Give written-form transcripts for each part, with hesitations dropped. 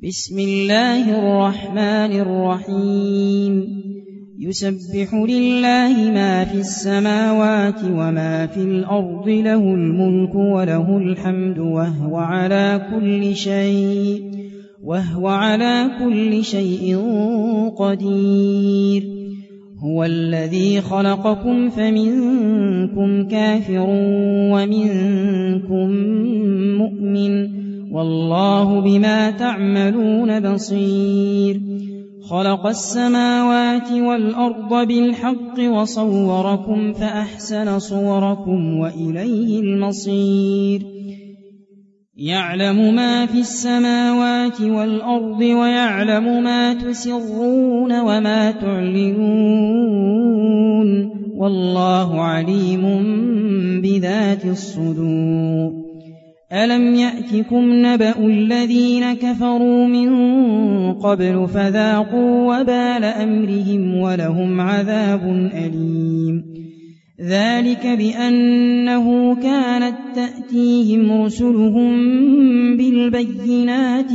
بسم الله الرحمن الرحيم يسبح لله ما في السماوات وما في الأرض له الملك وله الحمد وهو على كل شيء قدير هو الذي خلقكم فمنكم كافر ومنكم مؤمن والله بما تعملون بصير خلق السماوات والأرض بالحق وصوركم فأحسن صوركم وإليه المصير يعلم ما في السماوات والأرض ويعلم ما تسرون وما تعلنون والله عليم بذات الصدور ألم يأتكم نبأ الذين كفروا من قبل فذاقوا وبال أمرهم ولهم عذاب أليم ذلك بأنه كانت تأتيهم رسلهم بالبينات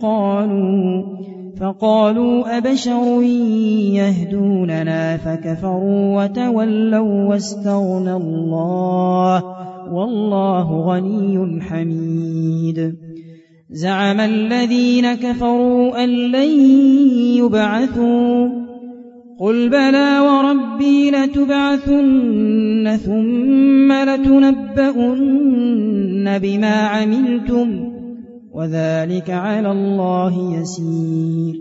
فقالوا أبشر يهدوننا فكفروا وتولوا واستغنى الله والله غني حميد زعم الذين كفروا أن لن يبعثوا قل بلى وربي لتبعثن ثم لتنبؤن بما عملتم وذلك على الله يسير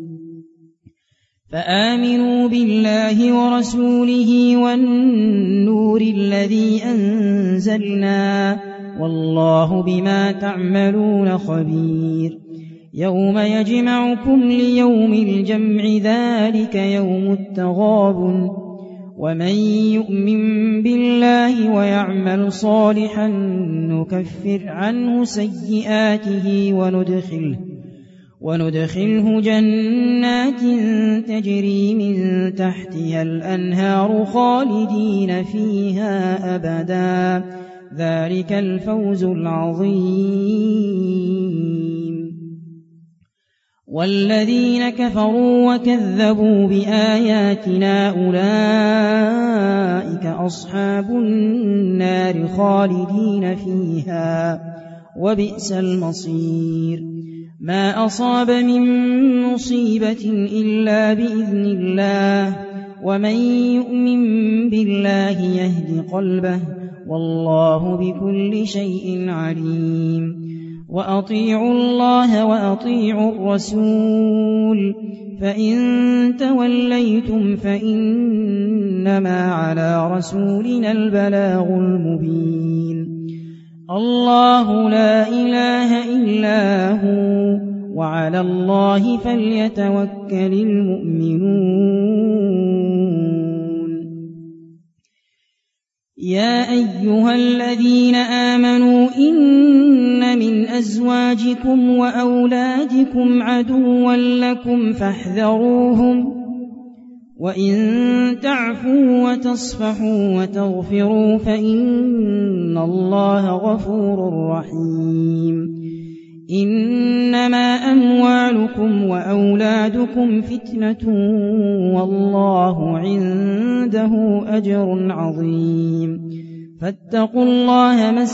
فآمنوا بالله ورسوله والنور الذي أنزلنا والله بما تعملون خبير يوم يجمعكم ليوم الجمع ذلك يوم التغابن ومن يؤمن بالله ويعمل صالحا نكفر عنه سيئاته وندخله جنات تجري من تحتها الأنهار خالدين فيها أبدا ذلك الفوز العظيم والذين كفروا وكذبوا بآياتنا أولئك أصحاب النار خالدين فيها وبئس المصير ما أصاب من مصيبة إلا بإذن الله ومن يؤمن بالله يهد قلبه والله بكل شيء عليم وأطيعوا الله وأطيعوا الرسول فإن توليتم فإنما على رسولنا البلاغ المبين الله لا إله إلا هو وعلى الله فليتوكل المؤمنون يا أيها الذين آمنوا إن من أزواجكم وأولادكم عدوا لكم فاحذروهم وإن تعفوا وتصفحوا وتغفروا فإن الله غفور رحيم إنما أموالكم وأولادكم فتنة والله عنده أجر عظيم فاتقوا الله ما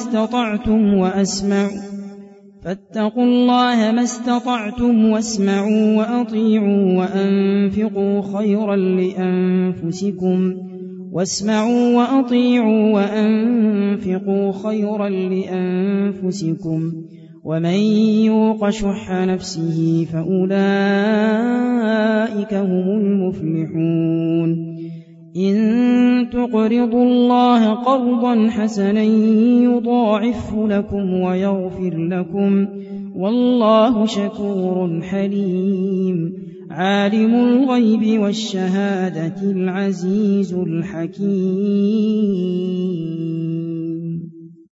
استطعتم واسمعوا وأطيعوا وأنفقوا خيرا لأنفسكم ومن يوق شح نفسه فأولئك هم المفلحون إن تقرضوا الله قرضا حسنا يضاعفه لكم ويغفر لكم والله شكور حليم عالم الغيب والشهادة العزيز الحكيم